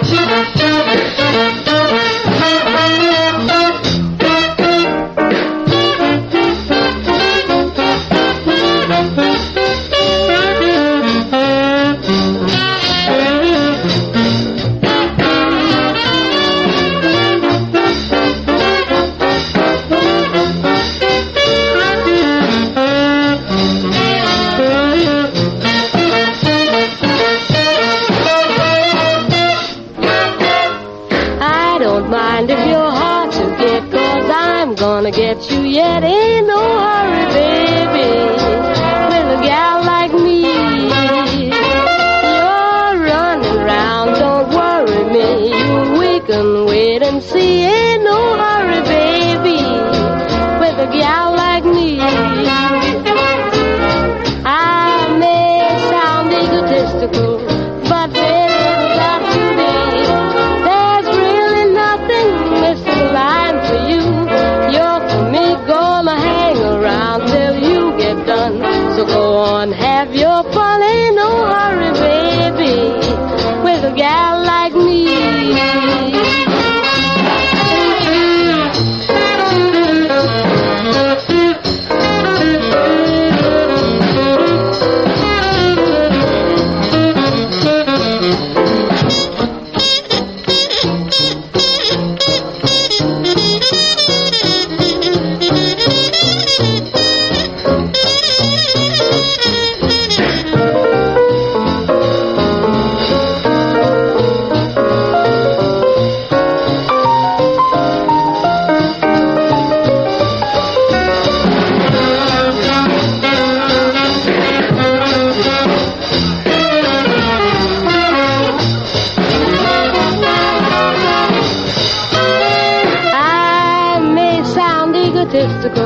Mind if you're hard to get, 'cause I'm gonna get you yet. Ain't no hurry, baby, with a gal like me. You're running around, don't worry me. We can wait and see. Ain't no hurry, baby, with a gal like me. I may sound egotistical, but baby, got to be. There's really nothing missing the line for you. You're for me, gonna hang around till you get done. So go on, have your fun. Ain't no hurry, baby, with a gal like me. Egotistical,